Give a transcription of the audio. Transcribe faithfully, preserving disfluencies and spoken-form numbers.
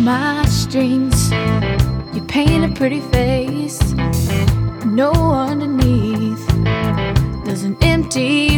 my strings. You paint a pretty face, no underneath. There's an empty